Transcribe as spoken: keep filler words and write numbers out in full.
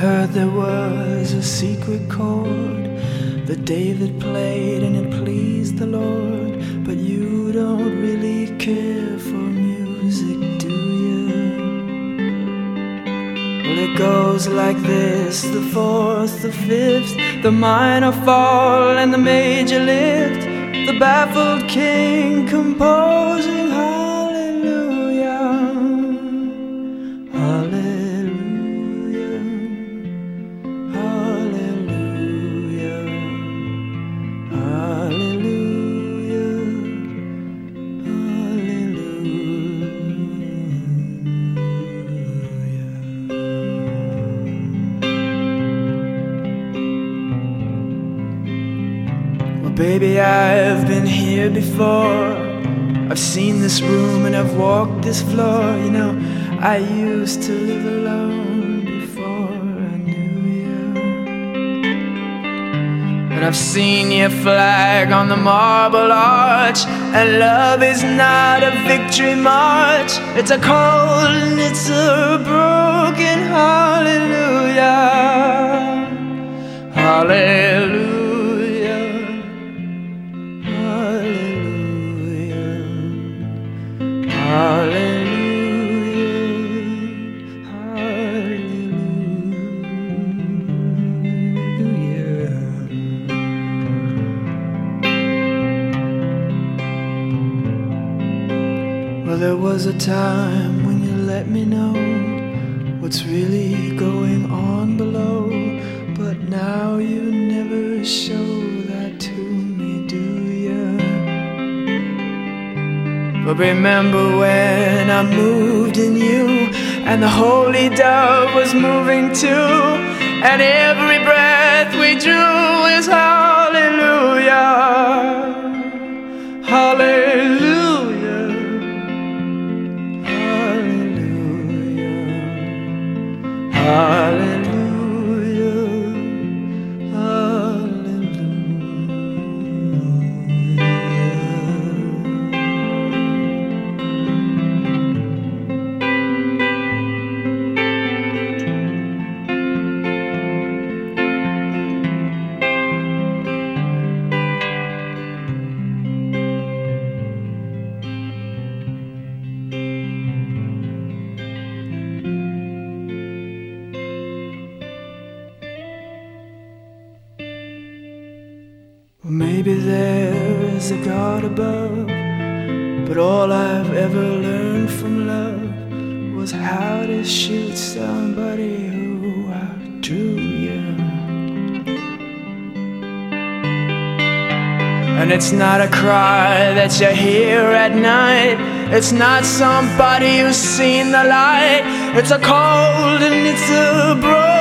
heard there was a secret chord that David played and it pleased the Lord. But you don't really care for music, do you? Well, it goes like this: the fourth, the fifth, the minor fall and the major lift, the baffled king composing hallelujah, hallelujah, hallelujah, hallelujah, hallelujah. Well, baby, I've been here before. I've seen this room and I've walked this floor. You know, I used to live alone before I knew you. And I've seen your flag on the marble arch. And love is not a victory march. It's a cold and it's a broken hallelujah, hallelujah. Hallelujah, hallelujah. Well, there was a time when you let me know what's really going on below, but now you never show that to me, do you? But remember when I moved in you, and the holy dove was moving too, and every breath we drew is hallelujah, hallelujah, hallelujah, hallelujah. Well, maybe there is a God above, but all I've ever learned from love was how to shoot somebody who outdrew you. And it's not a cry that you hear at night. It's not somebody who's seen the light. It's a cold and it's a broken